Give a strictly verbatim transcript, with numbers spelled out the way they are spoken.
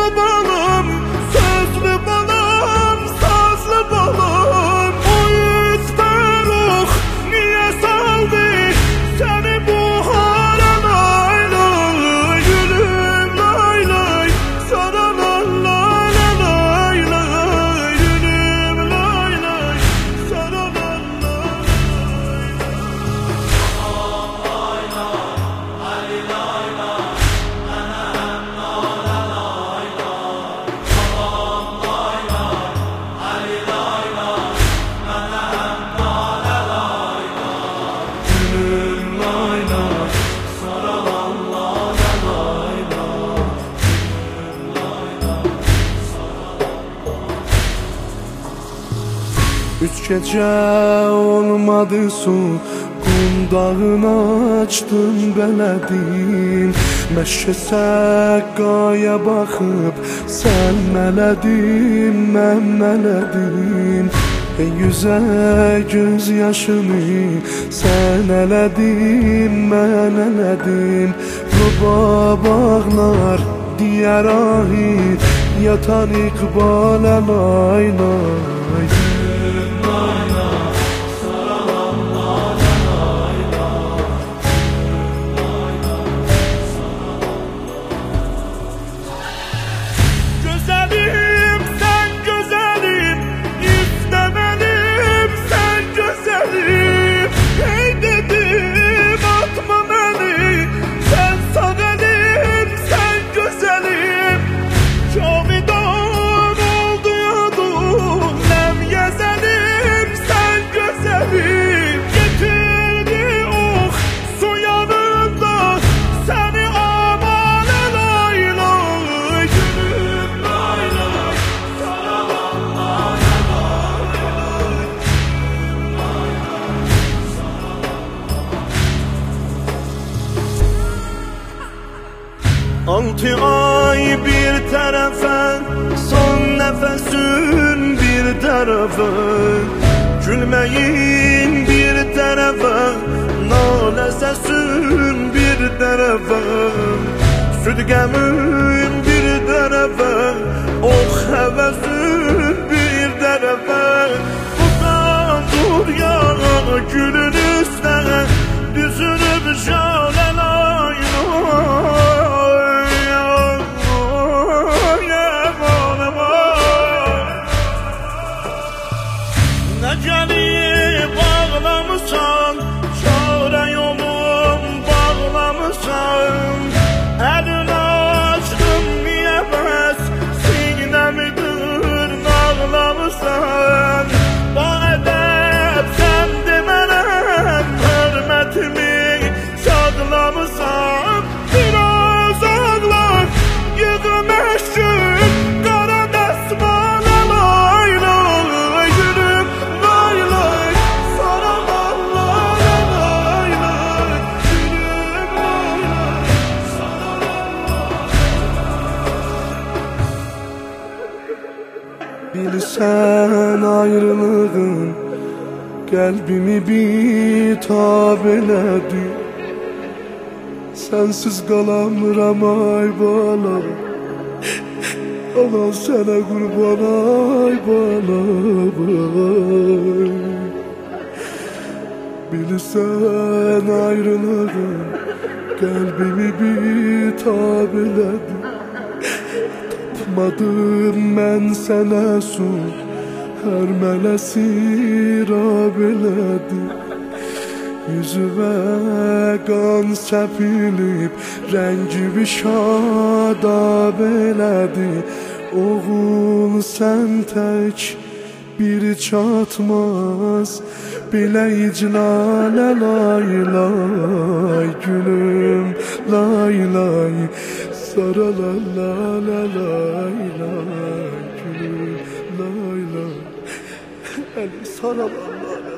balım, sözlü balım, sazlı balım. O yüzden oh niye saldı seni bu hara lay lay. Gülüm lay lay sana lay lay lay lay. Gülüm lay lay sana lay lay. Üç gece olmadı su, qundağını açdım bələdin. Məşə səqqaya baxıb sən nələdin, mən nələdim. Ey yüzə göz yaşını sən ələdin, mən ələdim. Rubab ağlar diyər ahir, yatan iqbalə lay lay. Altı ay bir tərəfə, son nəfəsin bir tərəfə. Gülməyin bir tərəfə, nalə səsin bir tərəfə. Süd qəmin bir tərəfə, ox həvəsin bir tərəfə. Uzan dur ya gülün üstə, düzülüb şalə lay lay. Nəcəli bağlamışsan, çarə yolum bağlamışsan. Əlini açdın niyə bəs, sinəmi dırnaqlamışsan. Bağədəb sən demənəm, hörmətimi çadlamışsan. Biraz ağlar, yığım əşkün, qara dəsmanə lay lay. Gülüm lay lay, sana lay lay lay. Gülüm lay lay, sana lay lay. Bilsən ayrılığın qəlbimi bitab elədi. Sensiz qalamıram ay bala, ana sənə qurban ay bala bay. Bilsən ayrılığın qəlbimi bitab elədi. Tapmadım mən sənə su, hər mələsi rab elədi. Yüzüme qan səpilib, rəngimi şadab elədi. Oğul sən tək bir çatmaz, belə iclalə lay lay. Gülüm lay lay, sara la la la lay lay. Gülüm lay lay, əli sara la la.